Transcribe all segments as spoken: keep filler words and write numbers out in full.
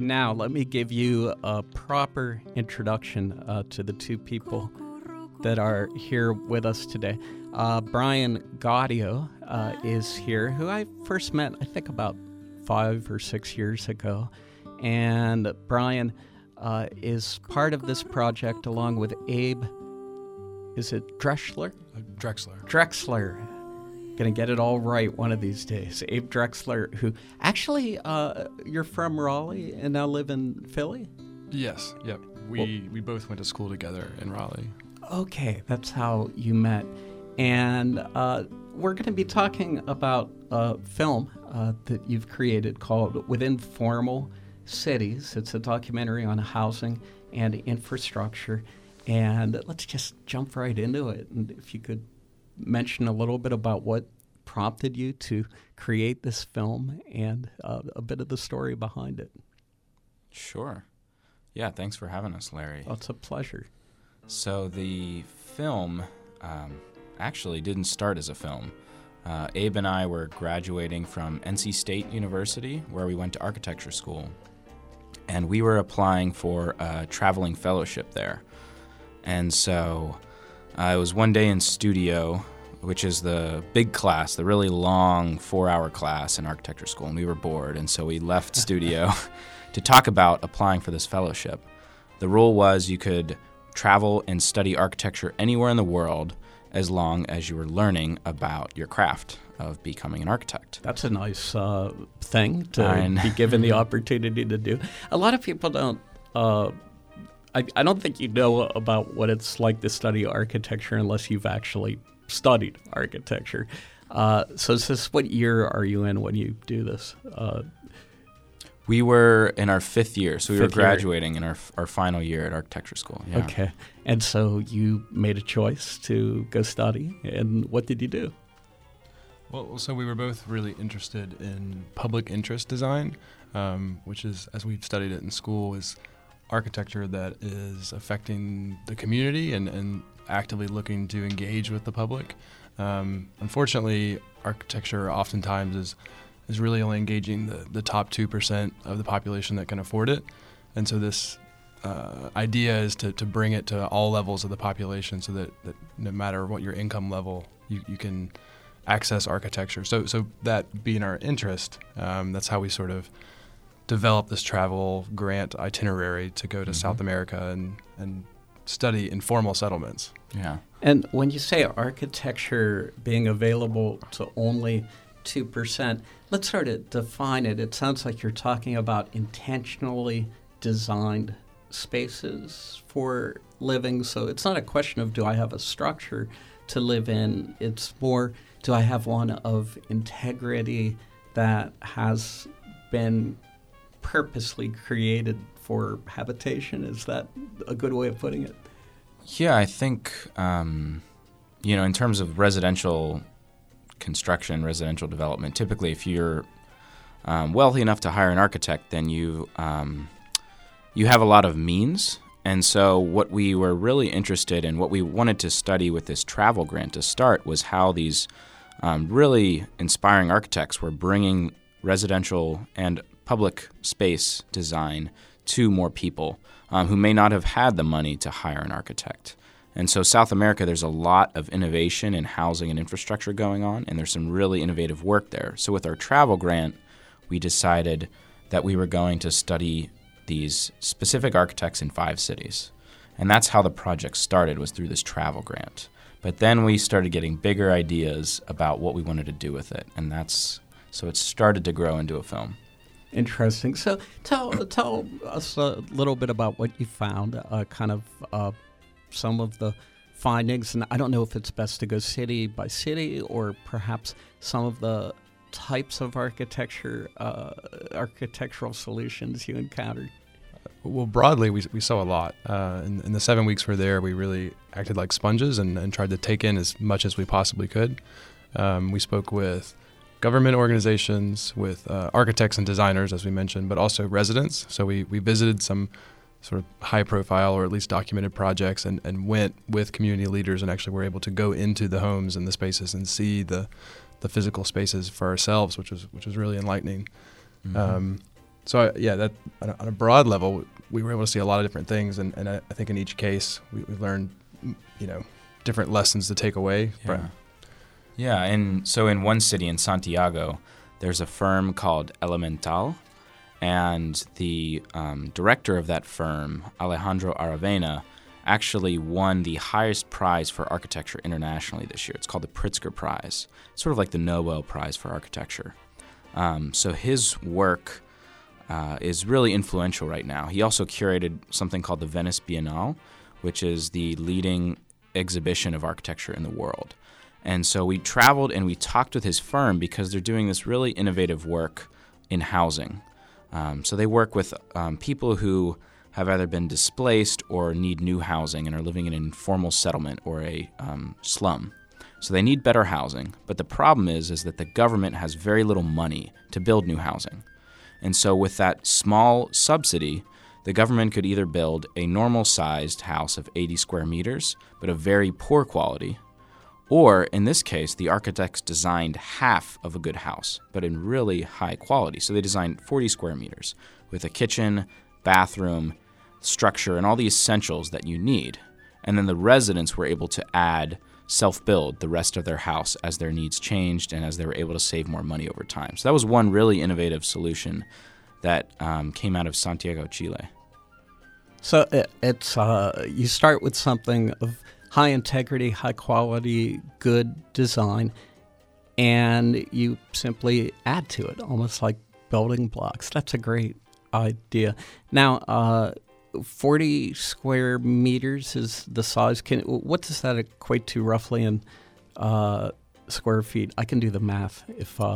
Now, let me give you a proper introduction uh, to the two people that are here with us today. Uh, Brian Gaudio uh, is here, who I first met, I think, about five or six years ago. And Brian uh, is part of this project along with Abe, is it Drexler? Drexler. Drexler. Gonna get it all right one of these days. Abe Drexler, who actually, uh, you're from Raleigh and now live in Philly? Yes, yep. We well, we both went to school together in Raleigh. Okay, that's how you met. And uh, we're going to be talking about a film uh, that you've created called Within Formal Cities. It's a documentary on housing and infrastructure. And let's just jump right into it. And if you could mention a little bit about what prompted you to create this film and uh, a bit of the story behind it. Sure. Yeah, thanks for having us, Larry. Oh, it's a pleasure. So the film um, actually didn't start as a film. Uh, Abe and I were graduating from N C State University, where we went to architecture school. And we were applying for a traveling fellowship there. And so uh, it was one day in studio, which is the big class, the really long four-hour class in architecture school, and we were bored, and so we left studio to talk about applying for this fellowship. The rule was you could travel and study architecture anywhere in the world as long as you were learning about your craft of becoming an architect. That's a nice uh, thing to and be given the opportunity to do. A lot of people don't uh, I, I don't think you know about what it's like to study architecture unless you've actually studied architecture. Uh, so is this, what year are you in when you do this? Uh, we were in our fifth year, so we fifth were graduating year. in our our final year at architecture school. Yeah. Okay. And so you made a choice to go study, and what did you do? Well, so we were both really interested in public interest design, um, which is, as we've studied it in school, is architecture that is affecting the community and, and actively looking to engage with the public. Um, unfortunately, architecture oftentimes is is really only engaging the, the top two percent of the population that can afford it. And so this uh, idea is to, to bring it to all levels of the population so that, that no matter what your income level, you, you can access architecture. So so that being our interest, um, that's how we sort of develop this travel grant itinerary to go to mm-hmm. South America and, and study informal settlements. Yeah. And when you say architecture being available to only two percent, let's sort of define it. It sounds like you're talking about intentionally designed spaces for living. So it's not a question of, do I have a structure to live in? It's more, do I have one of integrity that has been purposely created for habitation? Is that a good way of putting it? Yeah, I think, um, you know, in terms of residential construction, residential development, typically if you're um, wealthy enough to hire an architect, then you um, you have a lot of means. And so what we were really interested in, what we wanted to study with this travel grant to start, was how these um, really inspiring architects were bringing residential and public space design to more people um, who may not have had the money to hire an architect. And so South America, there's a lot of innovation in housing and infrastructure going on, and there's some really innovative work there. So with our travel grant, we decided that we were going to study these specific architects in five cities. And that's how the project started, was through this travel grant. But then we started getting bigger ideas about what we wanted to do with it, and that's so it started to grow into a film. Interesting. So tell tell us a little bit about what you found, uh, kind of uh, some of the findings. And I don't know if it's best to go city by city or perhaps some of the types of architecture, uh, architectural solutions you encountered. Well, broadly, we we saw a lot. Uh, in, in the seven weeks we're there, we really acted like sponges and, and tried to take in as much as we possibly could. Um, we spoke with government organizations, with uh, architects and designers, as we mentioned, but also residents. So we, we visited some sort of high-profile or at least documented projects and, and went with community leaders and actually were able to go into the homes and the spaces and see the the physical spaces for ourselves, which was which was really enlightening. Mm-hmm. Um, so I, yeah, that on a, on a broad level, we were able to see a lot of different things, and, and I, I think in each case we, we learned, you know, different lessons to take away. Yeah. yeah, and so in one city in Santiago, there's a firm called Elemental, and the um, director of that firm, Alejandro Aravena, actually won the highest prize for architecture internationally this year. It's called the Pritzker Prize. It's sort of like the Nobel Prize for architecture. Um, so his work uh, is really influential right now. He also curated something called the Venice Biennale, which is the leading exhibition of architecture in the world. And so we traveled and we talked with his firm because they're doing this really innovative work in housing. Um, so they work with um, people who have either been displaced or need new housing and are living in an informal settlement or a um, slum. So they need better housing, but the problem is is that the government has very little money to build new housing. And so with that small subsidy, the government could either build a normal-sized house of eighty square meters, but of very poor quality, or in this case, the architects designed half of a good house, but in really high quality. So they designed forty square meters with a kitchen, bathroom, structure, and all the essentials that you need. And then the residents were able to add, self-build the rest of their house as their needs changed and as they were able to save more money over time. So that was one really innovative solution that um, came out of Santiago, Chile. So it, it's uh, you start with something of high integrity, high quality, good design, and you simply add to it, almost like building blocks. That's a great idea. Now, uh, forty square meters is the size. Can what does that equate to roughly in uh, square feet? I can do the math. If uh,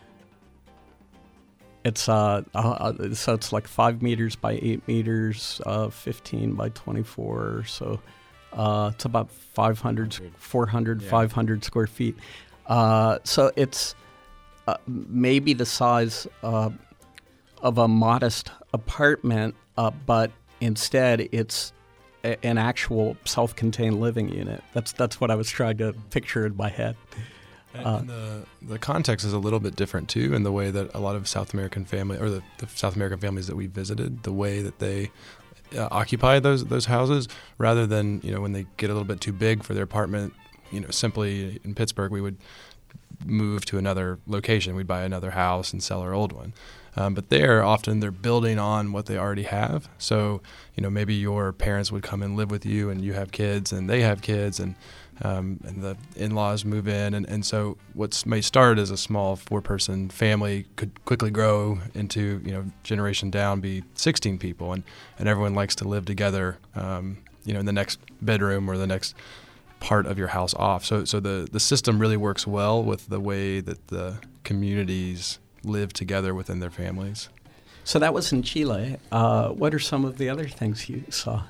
it's uh, uh, so it's like five meters by eight meters, uh, fifteen by twenty-four. So uh, it's about five hundred, four hundred, yeah. five hundred square feet. Uh, so it's uh, maybe the size uh, of a modest apartment, uh, but instead, it's a, an actual self-contained living unit. That's that's what I was trying to picture in my head. And, uh, and the the context is a little bit different too, in the way that a lot of South American family or the, the South American families that we visited, the way that they uh, occupy those those houses, rather than you know when they get a little bit too big for their apartment. You know, simply in Pittsburgh, we would move to another location. We'd buy another house and sell our old one. Um, but there, often they're building on what they already have. So, you know, maybe your parents would come and live with you, and you have kids, and they have kids, and um, and the in-laws move in, and, and so what may start as a small four-person family could quickly grow into, you know, generation down be sixteen people, and, and everyone likes to live together, um, you know, in the next bedroom or the next part of your house off. So, so the the system really works well with the way that the communities live together within their families. So that was in Chile. Uh, what are some of the other things you saw?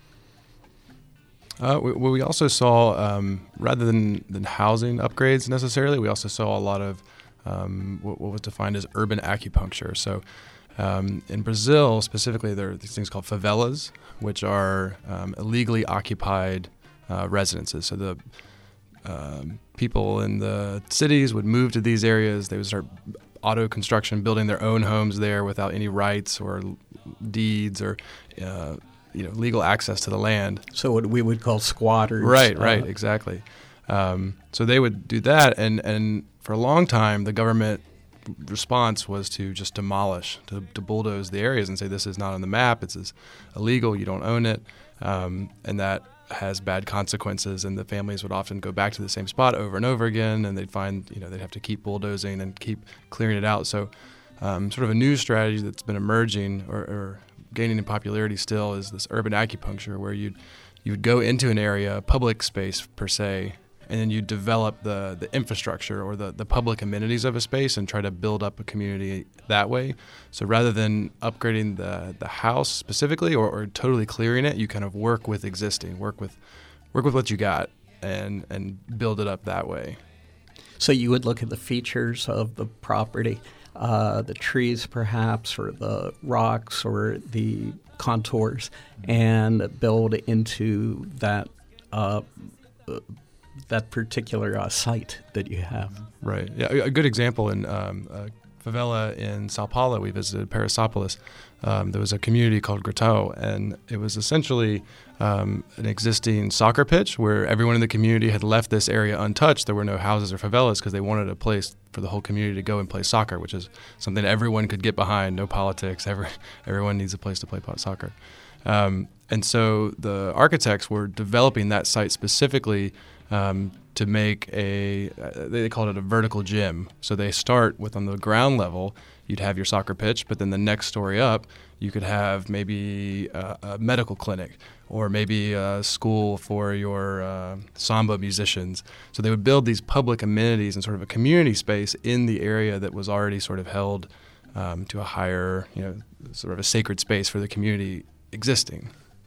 Uh, we, we also saw, um, rather than, than housing upgrades necessarily, we also saw a lot of um, what, what was defined as urban acupuncture. So um, in Brazil specifically, there are these things called favelas, which are um, illegally occupied uh, residences. So the um, people in the cities would move to these areas. They would start auto construction, building their own homes there without any rights or deeds or uh, you know legal access to the land. So what we would call squatters. Right, right, uh, exactly. Um, so they would do that, and, and for a long time, the government response was to just demolish, to, to bulldoze the areas and say this is not on the map, it's is illegal, you don't own it, um, and that has bad consequences, and the families would often go back to the same spot over and over again, and they'd find, you know, they'd have to keep bulldozing and keep clearing it out. So um, sort of a new strategy that's been emerging or, or gaining in popularity still is this urban acupuncture, where you'd, you would go into an area, a public space per se, and then you develop the, the infrastructure or the, the public amenities of a space and try to build up a community that way. So rather than upgrading the, the house specifically or, or totally clearing it, you kind of work with existing, work with work with what you got and, and build it up that way. So you would look at the features of the property, uh, the trees perhaps, or the rocks or the contours, and build into that uh, that particular uh, site that you have. Right. Yeah. A good example in um, a favela in Sao Paulo, we visited Parasopolis. Um, there was a community called Grotão, and it was essentially um, an existing soccer pitch where everyone in the community had left this area untouched. There were no houses or favelas because they wanted a place for the whole community to go and play soccer, which is something everyone could get behind. No politics. Every, everyone needs a place to play soccer. Um, and so the architects were developing that site specifically um, to make a, uh, they called it a vertical gym. So they start with, on the ground level, you'd have your soccer pitch, but then the next story up, you could have maybe a, a medical clinic or maybe a school for your uh, samba musicians. So they would build these public amenities and sort of a community space in the area that was already sort of held um, to a higher, you know, sort of a sacred space for the community existing.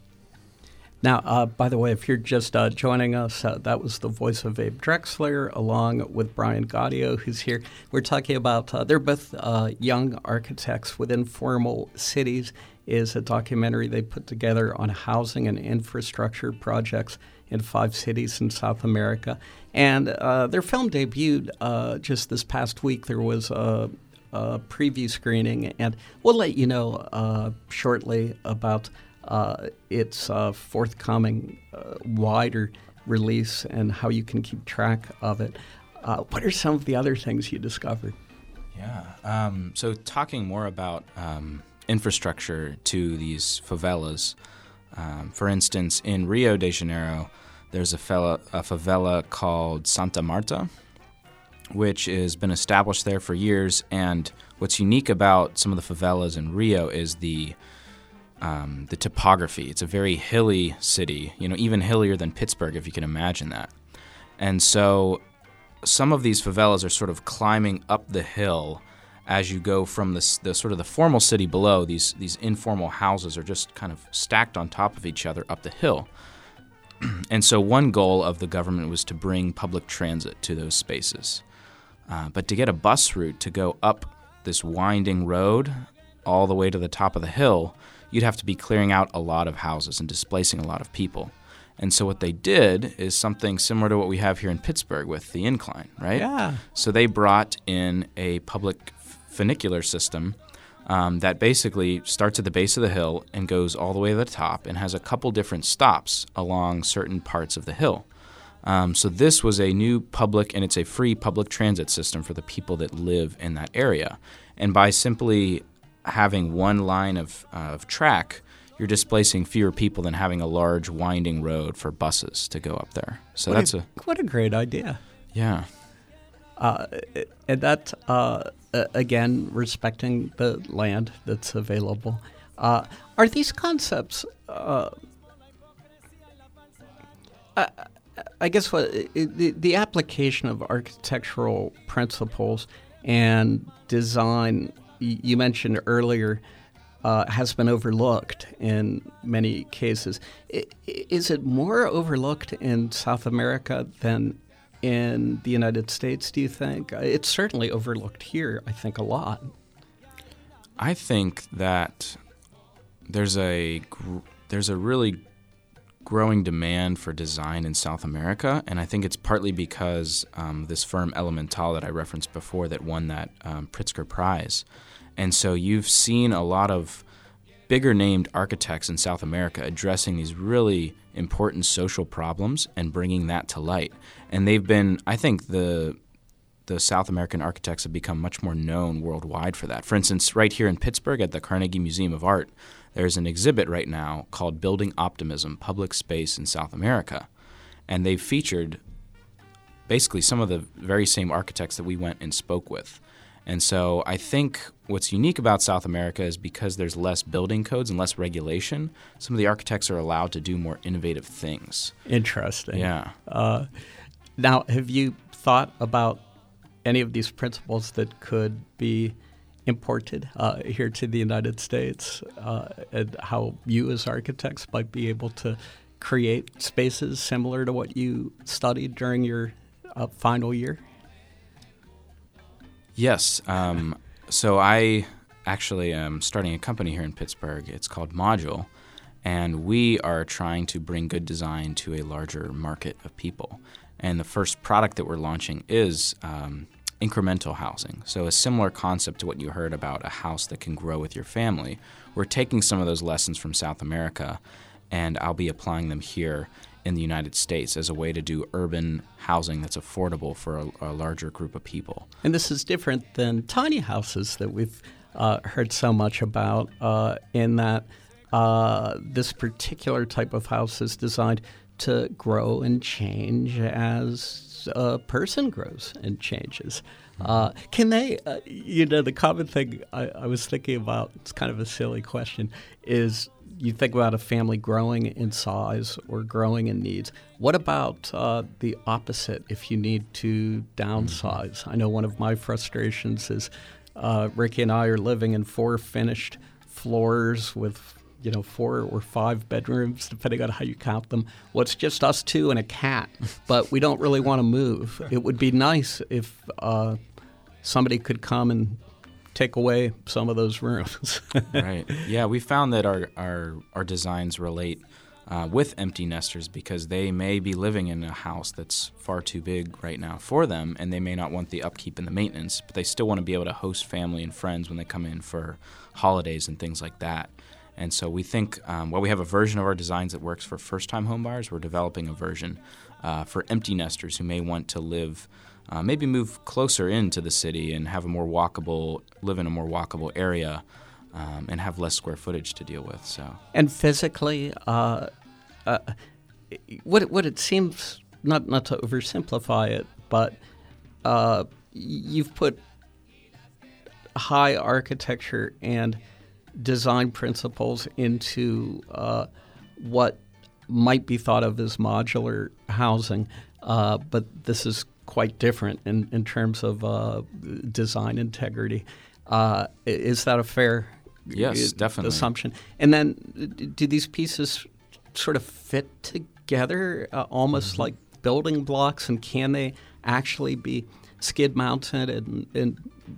Now, uh, by the way, if you're just uh, joining us, uh, that was the voice of Abe Drexler along with Brian Gaudio, who's here. We're talking about, uh, they're both uh, young architects with Informal Cities, is a documentary they put together on housing and infrastructure projects in five cities in South America. And uh, their film debuted uh, just this past week. There was a, a preview screening, and we'll let you know uh, shortly about Uh, its uh, forthcoming uh, wider release and how you can keep track of it. Uh, what are some of the other things you discovered? Yeah. Um, so talking more about um, infrastructure to these favelas, um, for instance, in Rio de Janeiro, there's a, fella, a favela called Santa Marta, which has been established there for years. And what's unique about some of the favelas in Rio is the Um, the topography. It's a very hilly city, you know, even hillier than Pittsburgh, if you can imagine that. And so some of these favelas are sort of climbing up the hill as you go from the, the sort of the formal city below. These, these informal houses are just kind of stacked on top of each other up the hill. And so one goal of the government was to bring public transit to those spaces. Uh, but to get a bus route to go up this winding road all the way to the top of the hill, you'd have to be clearing out a lot of houses and displacing a lot of people. And so what they did is something similar to what we have here in Pittsburgh with the incline, right? Yeah. So they brought in a public funicular system um, that basically starts at the base of the hill and goes all the way to the top and has a couple different stops along certain parts of the hill. Um, so this was a new public, and it's a free public transit system for the people that live in that area. And by simply having one line of, uh, of track, you're displacing fewer people than having a large winding road for buses to go up there. So what that's a, a what a great idea. Yeah. Uh, and that, uh, again, respecting the land that's available. Uh, are these concepts, uh, I, I guess what the, the application of architectural principles and design you mentioned earlier uh, has been overlooked in many cases. I, is it more overlooked in South America than in the United States, do you think? It's certainly overlooked here, I think, a lot. I think that there's a gr- there's a really growing demand for design in South America, and I think it's partly because um, this firm Elemental that I referenced before that won that um, Pritzker Prize. And so you've seen a lot of bigger named architects in South America addressing these really important social problems and bringing that to light. And they've been, I think the the South American architects have become much more known worldwide for that. For instance, right here in Pittsburgh at the Carnegie Museum of Art, there's an exhibit right now called Building Optimism, Public Space in South America. And they've featured basically some of the very same architects that we went and spoke with. And so I think what's unique about South America is because there's less building codes and less regulation, some of the architects are allowed to do more innovative things. Interesting. Yeah. Uh, now, have you thought about any of these principles that could be imported uh, here to the United States, uh, and how you as architects might be able to create spaces similar to what you studied during your uh, final year? Yes. Um, so I actually am starting a company here in Pittsburgh. It's called Module, and we are trying to bring good design to a larger market of people. And the first product that we're launching is um, incremental housing. So a similar concept to what you heard about a house that can grow with your family. We're taking some of those lessons from South America, and I'll be applying them here in the United States as a way to do urban housing that's affordable for a, a larger group of people. And this is different than tiny houses that we've uh, heard so much about, uh, in that uh, this particular type of house is designed to grow and change as a person grows and changes. Uh, can they, uh, you know, the common thing I, I was thinking about, it's kind of a silly question, is you think about a family growing in size or growing in needs. What about uh, the opposite if you need to downsize? I know one of my frustrations is uh, Ricky and I are living in four finished floors with, you know, four or five bedrooms, depending on how you count them. Well, it's just us two and a cat, but we don't really want to move. It would be nice if uh, somebody could come and take away some of those rooms. Right. Yeah, we found that our our, our designs relate uh, with empty nesters because they may be living in a house that's far too big right now for them, and they may not want the upkeep and the maintenance, but they still want to be able to host family and friends when they come in for holidays and things like that. And so we think, um, while we have a version of our designs that works for first-time home buyers, we're developing a version uh, for empty nesters who may want to live Uh, maybe move closer into the city and have a more walkable, live in a more walkable area, um, and have less square footage to deal with. So, and physically, uh, uh, what it, what it seems, not not to oversimplify it, but uh, you've put high architecture and design principles into uh, what might be thought of as modular housing, uh, but this is quite different in, in terms of uh, design integrity. Uh, is that a fair yes, uh, definitely. assumption? And then do these pieces sort of fit together uh, almost mm-hmm. like building blocks, and can they actually be skid mounted and, and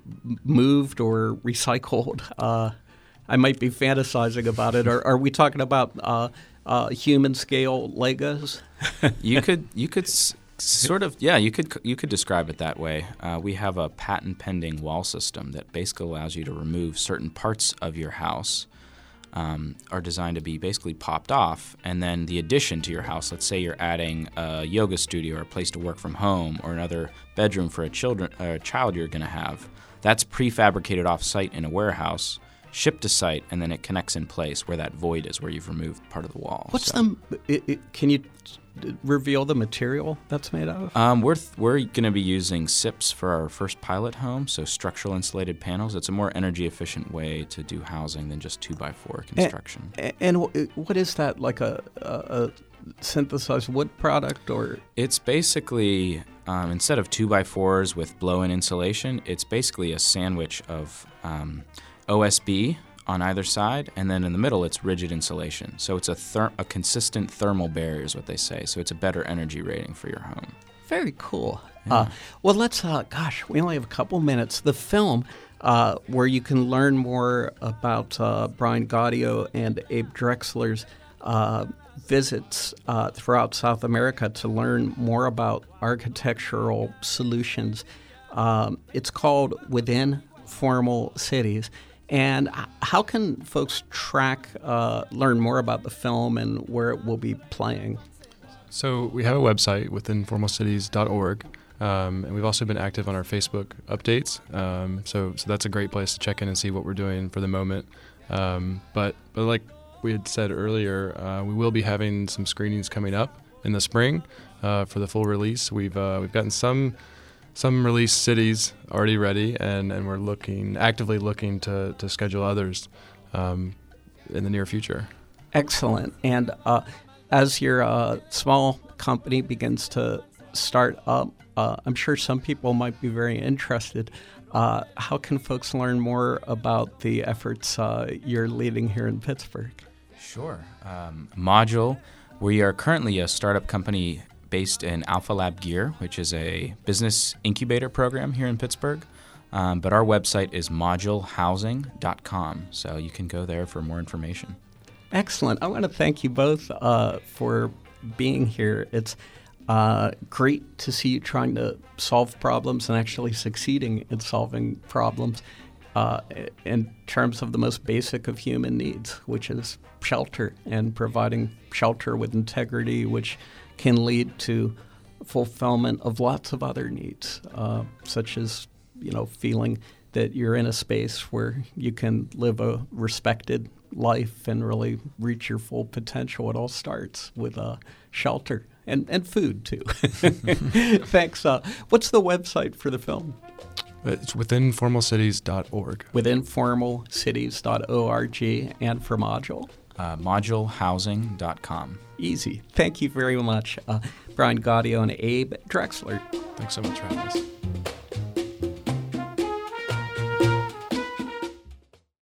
moved or recycled? Uh, I might be fantasizing about it. Or are we talking about uh, uh, human scale Legos? you could you could s- sort of yeah you could you could describe it that way. Uh, we have a patent pending wall system that basically allows you to remove certain parts of your house. Um, are designed to be basically popped off, and then the addition to your house, let's say you're adding a yoga studio or a place to work from home or another bedroom for a children uh, a child you're going to have, that's prefabricated off-site in a warehouse, shipped to site, and then it connects in place where that void is, where you've removed part of the wall. What's so. the? It, it, can you reveal the material that's made out of? Um, we're th- we're going to be using S I Ps for our first pilot home, so structural insulated panels. It's a more energy efficient way to do housing than just two by four construction. And, and what is that, like a, a, a synthesized wood product, or? It's basically um, instead of two by fours with blow-in insulation, it's basically a sandwich of um, O S B on either side, and then in the middle it's rigid insulation. So it's a ther- a consistent thermal barrier is what they say. So it's a better energy rating for your home. Very cool. Yeah. Uh, well, let's, uh, gosh, we only have a couple minutes. The film, uh, where you can learn more about uh, Brian Gaudio and Abe Drexler's uh, visits uh, throughout South America to learn more about architectural solutions. Um, it's called Within Formal Cities. And how can folks track, uh, learn more about the film and where it will be playing? So we have a website, within formal cities dot org, um, and we've also been active on our Facebook updates. Um, so, so that's a great place to check in and see what we're doing for the moment. Um, but, but like we had said earlier, uh, we will be having some screenings coming up in the spring uh, for the full release. We've uh, we've gotten some. Some release cities already ready, and, and we're looking actively looking to, to schedule others um, in the near future. Excellent. And uh, as your uh, small company begins to start up, uh, I'm sure some people might be very interested. Uh, how can folks learn more about the efforts uh, you're leading here in Pittsburgh? Sure. Um, Module, we are currently a startup company based in Alpha Lab Gear, which is a business incubator program here in Pittsburgh. Um, but our website is module housing dot com, so you can go there for more information. Excellent. I want to thank you both uh, for being here. It's Uh, great to see you trying to solve problems and actually succeeding in solving problems uh, in terms of the most basic of human needs, which is shelter, and providing shelter with integrity, which can lead to fulfillment of lots of other needs, uh, such as, you know, feeling that you're in a space where you can live a respected life and really reach your full potential. It all starts with uh, shelter and, and food, too. Thanks. Uh, what's the website for the film? It's within formal cities dot org. within formal cities dot org, and for Module? Uh, module housing dot com. Easy. Thank you very much, uh, Brian Gaudio and Abe Drexler. Thanks so much for having us.